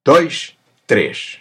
2, 3.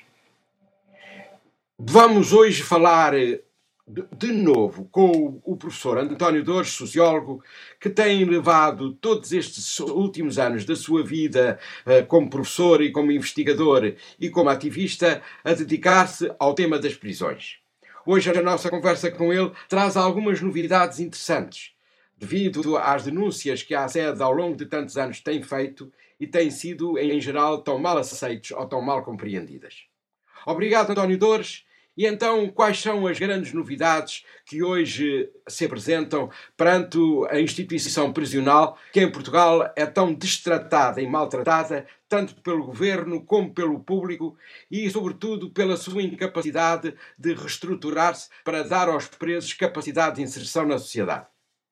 Vamos hoje falar de novo com o professor António Dores, sociólogo, que tem levado todos estes últimos anos da sua vida como professor e como investigador e como ativista a dedicar-se ao tema das prisões. Hoje a nossa conversa com ele traz algumas novidades interessantes, devido às denúncias que a SED ao longo de tantos anos tem feito e têm sido, em geral, tão mal aceitos ou tão mal compreendidas. Obrigado, António Dores. E então, quais são as grandes novidades que hoje se apresentam perante a instituição prisional, que em Portugal é tão destratada e maltratada, tanto pelo governo como pelo público, e, sobretudo, pela sua incapacidade de reestruturar-se para dar aos presos capacidade de inserção na sociedade?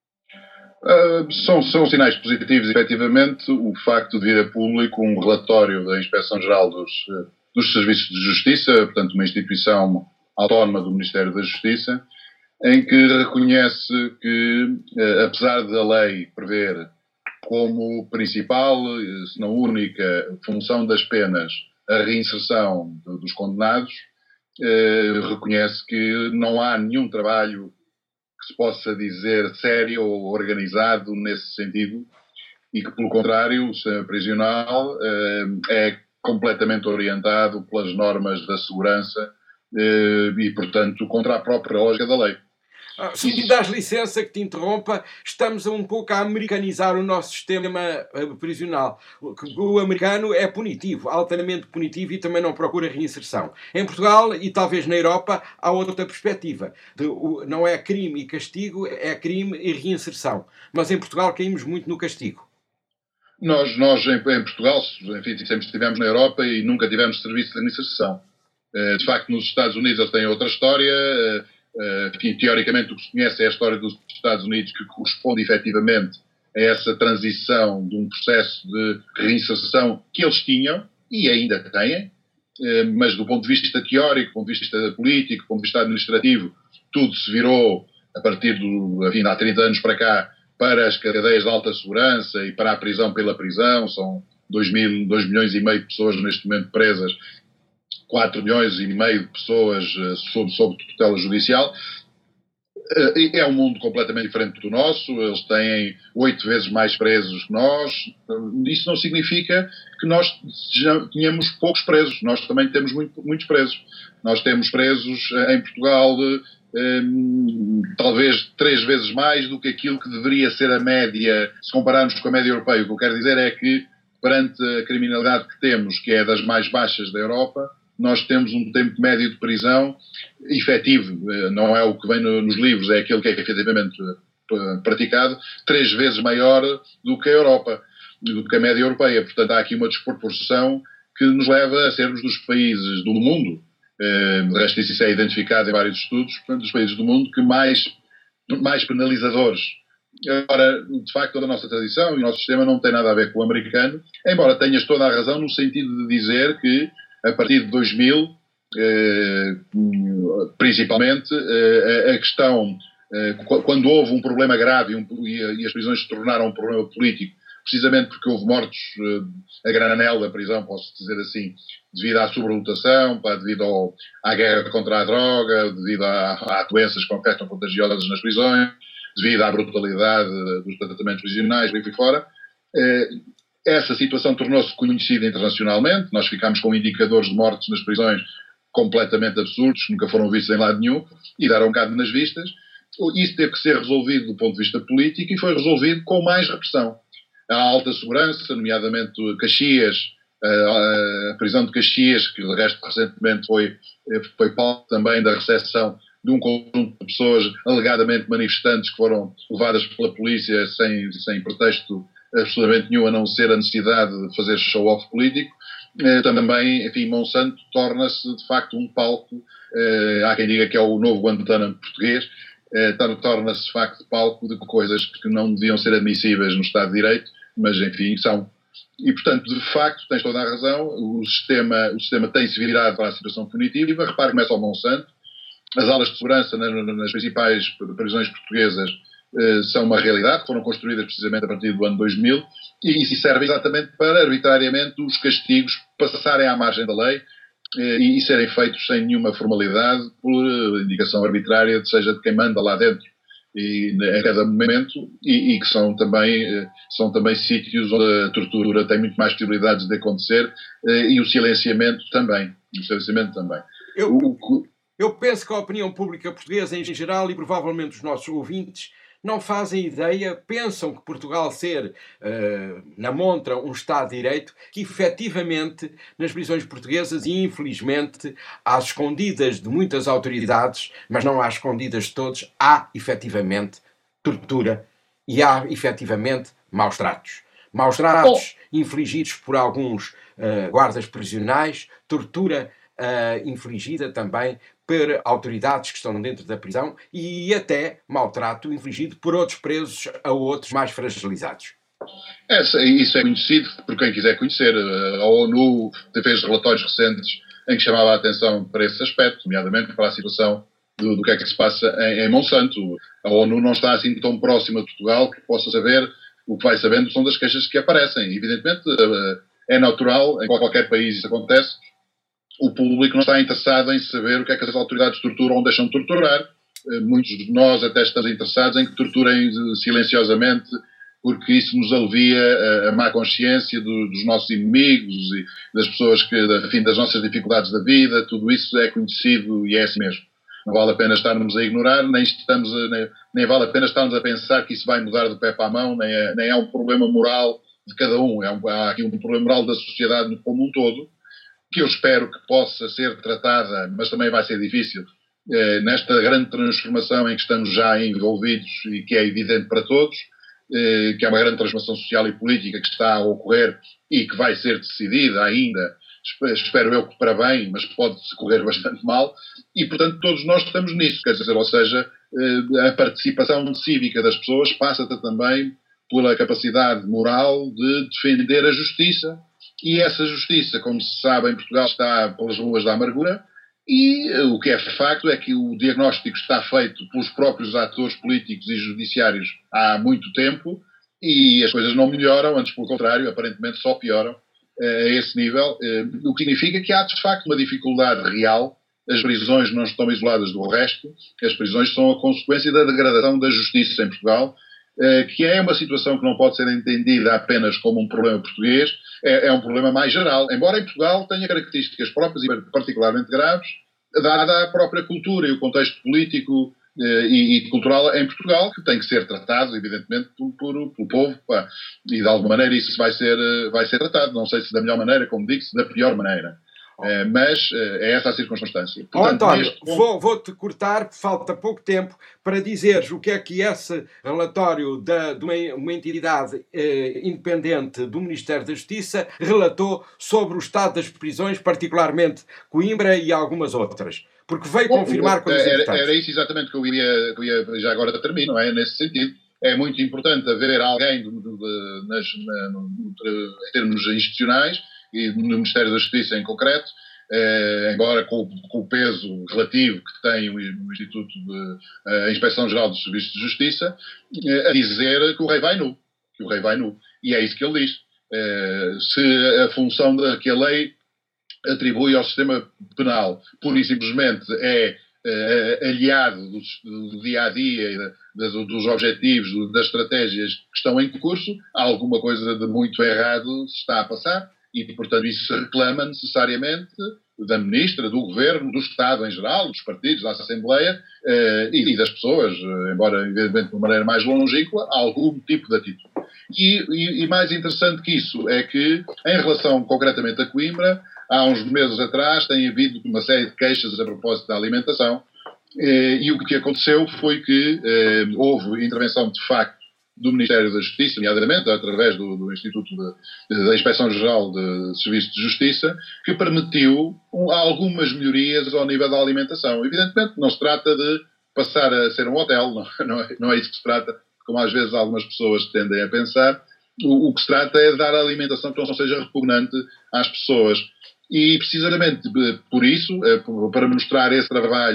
São sinais positivos, efetivamente, o facto de vir a público um relatório da Inspeção-Geral dos Serviços de Justiça, portanto uma instituição autónoma do Ministério da Justiça, em que reconhece que, apesar da lei prever como principal, se não única, função das penas a reinserção dos condenados, reconhece que não há nenhum trabalho que se possa dizer sério ou organizado nesse sentido e que, pelo contrário, o sistema prisional é completamente orientado pelas normas da segurança e, portanto, contra a própria lógica da lei. Se me dás licença que te interrompa, estamos um pouco a americanizar o nosso sistema prisional. O americano é punitivo, altamente punitivo e também não procura reinserção. Em Portugal e talvez na Europa há outra perspectiva. Não é crime e castigo, é crime e reinserção. Mas em Portugal caímos muito no castigo. Nós em Portugal, enfim, sempre estivemos na Europa e nunca tivemos serviço de reinserção. De facto, nos Estados Unidos eles têm outra história. Que teoricamente o que se conhece é a história dos Estados Unidos, que corresponde efetivamente a essa transição de um processo de reinserção que eles tinham e ainda têm, mas do ponto de vista teórico, do ponto de vista político, do ponto de vista administrativo, tudo se virou a partir de há 30 anos para cá para as cadeias de alta segurança e para a prisão pela prisão. São 2 milhões e meio de pessoas neste momento presas, 4 milhões e meio de pessoas sob tutela judicial. É um mundo completamente diferente do nosso. Eles têm 8 vezes mais presos que nós. Isso não significa que nós tenhamos poucos presos. Nós também temos muitos presos. Nós temos presos em Portugal talvez 3 vezes mais do que aquilo que deveria ser a média, se compararmos com a média europeia. O que eu quero dizer é que, perante a criminalidade que temos, que é das mais baixas da Europa, nós temos um tempo médio de prisão efetivo, não é o que vem nos livros, é aquele que é efetivamente praticado, 3 vezes maior do que a Europa, do que a média europeia. Portanto, há aqui uma desproporção que nos leva a sermos dos países do mundo, de resto isso é identificado em vários estudos, portanto, dos países do mundo que mais penalizadores. Agora, de facto, a nossa tradição e o nosso sistema não tem nada a ver com o americano, embora tenhas toda a razão no sentido de dizer que a partir de 2000, principalmente, a questão, quando houve um problema grave e as prisões se tornaram um problema político, precisamente porque houve mortos a granel da prisão, posso dizer assim, devido à sobrelotação, devido à guerra contra a droga, devido a doenças que afetam contagiosas nas prisões, devido à brutalidade dos tratamentos prisionais, e por fora. Essa situação tornou-se conhecida internacionalmente. Nós ficámos com indicadores de mortes nas prisões completamente absurdos, que nunca foram vistos em lado nenhum, e deram um bocado nas vistas. Isso teve que ser resolvido do ponto de vista político e foi resolvido com mais repressão. A alta segurança, nomeadamente Caxias, a prisão de Caxias, que de resto recentemente foi palco também da recepção de um conjunto de pessoas alegadamente manifestantes que foram levadas pela polícia sem pretexto absolutamente nenhum, a não ser a necessidade de fazer show-off político. Também, enfim, Monsanto torna-se de facto um palco, há quem diga que é o novo Guantánamo português, torna-se de facto palco de coisas que não deviam ser admissíveis no Estado de Direito, mas enfim, são. E portanto, de facto, tens toda a razão, o sistema tem-se virado para a situação punitiva. Repare que não é só Monsanto, as aulas de segurança nas principais prisões portuguesas são uma realidade, foram construídas precisamente a partir do ano 2000 e servem exatamente para, arbitrariamente, os castigos passarem à margem da lei e serem feitos sem nenhuma formalidade, por indicação arbitrária, seja de quem manda lá dentro e a cada momento, e que são também sítios onde a tortura tem muito mais possibilidades de acontecer e o silenciamento também. Eu penso que a opinião pública portuguesa em geral e provavelmente os nossos ouvintes não fazem ideia, pensam que Portugal ser, na montra, um Estado de Direito, que efetivamente nas prisões portuguesas, e infelizmente às escondidas de muitas autoridades, mas não às escondidas de todos, há efetivamente tortura e há efetivamente maus tratos. Maus tratos infligidos por alguns guardas prisionais, tortura infligida também por autoridades que estão dentro da prisão e até maltrato infligido por outros presos a outros mais fragilizados. Isso é conhecido por quem quiser conhecer. A ONU fez relatórios recentes em que chamava a atenção para esse aspecto, nomeadamente para a situação do que é que se passa em Monsanto. A ONU não está assim tão próxima de Portugal que possa saber. O que vai sabendo são das queixas que aparecem. Evidentemente, é natural, em qualquer país isso acontece, o público não está interessado em saber o que é que as autoridades torturam ou deixam de torturar. Muitos de nós até estamos interessados em que torturem silenciosamente, porque isso nos alivia a má consciência dos nossos inimigos e das pessoas das nossas dificuldades da vida. Tudo isso é conhecido e é assim mesmo. Não vale a pena estarmos a ignorar, nem vale a pena estarmos a pensar que isso vai mudar do pé para a mão, nem é um problema moral de cada um. Há aqui um problema moral da sociedade como um todo, que eu espero que possa ser tratada, mas também vai ser difícil, nesta grande transformação em que estamos já envolvidos e que é evidente para todos, que é uma grande transformação social e política que está a ocorrer e que vai ser decidida ainda, espero eu que para bem, mas pode-se correr bastante mal, e portanto todos nós estamos nisso, quer dizer, ou seja, a participação cívica das pessoas passa também pela capacidade moral de defender a justiça. E essa justiça, como se sabe, em Portugal está pelas ruas da amargura, e o que é facto é que o diagnóstico está feito pelos próprios atores políticos e judiciários há muito tempo, e as coisas não melhoram, antes pelo contrário, aparentemente só pioram a esse nível, o que significa que há de facto uma dificuldade real. As prisões não estão isoladas do resto, as prisões são a consequência da degradação da justiça em Portugal, que é uma situação que não pode ser entendida apenas como um problema português, é um problema mais geral, embora em Portugal tenha características próprias e particularmente graves, dada a própria cultura e o contexto político e cultural em Portugal, que tem que ser tratado, evidentemente, pelo povo, e de alguma maneira isso vai ser tratado, não sei se da melhor maneira, como digo, se da pior maneira. Mas é essa a circunstância. Portanto, António, vou-te cortar, falta pouco tempo, para dizeres o que é que esse relatório de uma entidade independente do Ministério da Justiça relatou sobre o estado das prisões, particularmente Coimbra e algumas outras. Porque veio confirmar coisas importantes. Era isso exatamente que eu ia já agora termino, não é? Nesse sentido. É muito importante haver alguém em termos institucionais e no Ministério da Justiça em concreto, embora com o peso relativo que tem o Instituto de Inspeção-Geral dos Serviços de Justiça, a dizer que o rei vai nu. E é isso que ele diz. Se a função que a lei atribui ao sistema penal pura e simplesmente é aliado do dia-a-dia e dos objetivos, das estratégias que estão em curso, alguma coisa de muito errado se está a passar. E, portanto, isso se reclama necessariamente da Ministra, do Governo, do Estado em geral, dos partidos, da Assembleia e das pessoas, embora, evidentemente, de uma maneira mais longínqua, algum tipo de atitude. E mais interessante que isso é que, em relação concretamente a Coimbra, há uns meses atrás tem havido uma série de queixas a propósito da alimentação e o que aconteceu foi que houve intervenção de facto do Ministério da Justiça, nomeadamente através do Instituto da Inspeção-Geral de Serviços de Justiça, que permitiu algumas melhorias ao nível da alimentação. Evidentemente não se trata de passar a ser um hotel, não é isso que se trata, como às vezes algumas pessoas tendem a pensar. O que se trata é de dar a alimentação que não seja repugnante às pessoas. E precisamente por isso, para mostrar esse trabalho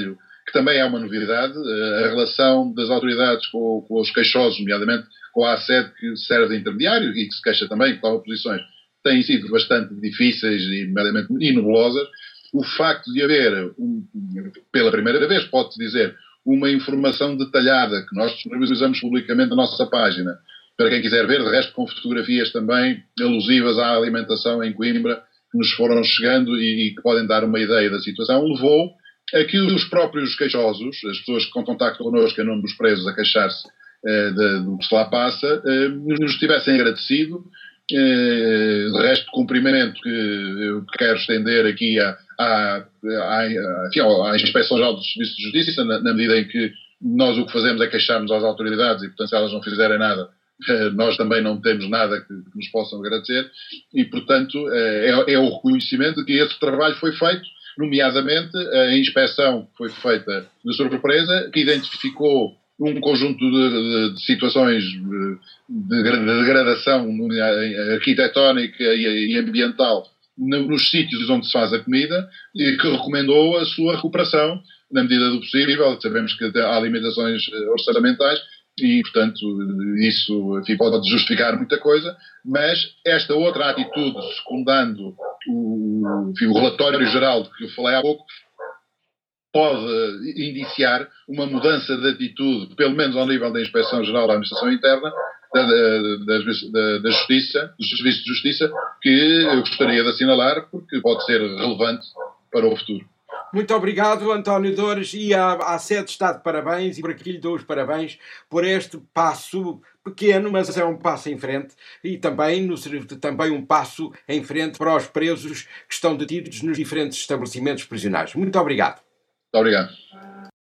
que também é uma novidade, a relação das autoridades com os queixosos, nomeadamente com a ACED, que serve de intermediário e que se queixa também, que toma posições, têm sido bastante difíceis e, nomeadamente, e nebulosas. O facto de haver, pela primeira vez, pode-se dizer, uma informação detalhada que nós disponibilizamos publicamente na nossa página, para quem quiser ver, de resto com fotografias também alusivas à alimentação em Coimbra, que nos foram chegando e que podem dar uma ideia da situação, levou a que os próprios queixosos, as pessoas que contactam connosco em nome dos presos a queixar-se do que se lá passa, nos tivessem agradecido. De resto, cumprimento que eu quero estender aqui à Inspeção-Geral dos Serviços de Justiça, na medida em que nós o que fazemos é queixar-nos às autoridades e, portanto, se elas não fizerem nada, nós também não temos nada que nos possam agradecer e, portanto, é o reconhecimento de que esse trabalho foi feito, nomeadamente a inspeção que foi feita de surpresa, que identificou um conjunto de situações de degradação arquitetónica e ambiental nos sítios onde se faz a comida e que recomendou a sua recuperação na medida do possível. Sabemos que há limitações orçamentais e, portanto, isso, enfim, pode justificar muita coisa, mas esta outra atitude, secundando o relatório geral de que eu falei há pouco, pode indiciar uma mudança de atitude, pelo menos ao nível da Inspeção-Geral da Administração Interna, da Justiça, dos Serviços de Justiça, que eu gostaria de assinalar porque pode ser relevante para o futuro. Muito obrigado, António Dores, e à sede está de parabéns, e por aqui lhe dou os parabéns por este passo pequeno, mas é um passo em frente, e também um passo em frente para os presos que estão detidos nos diferentes estabelecimentos prisionais. Muito obrigado. Muito obrigado.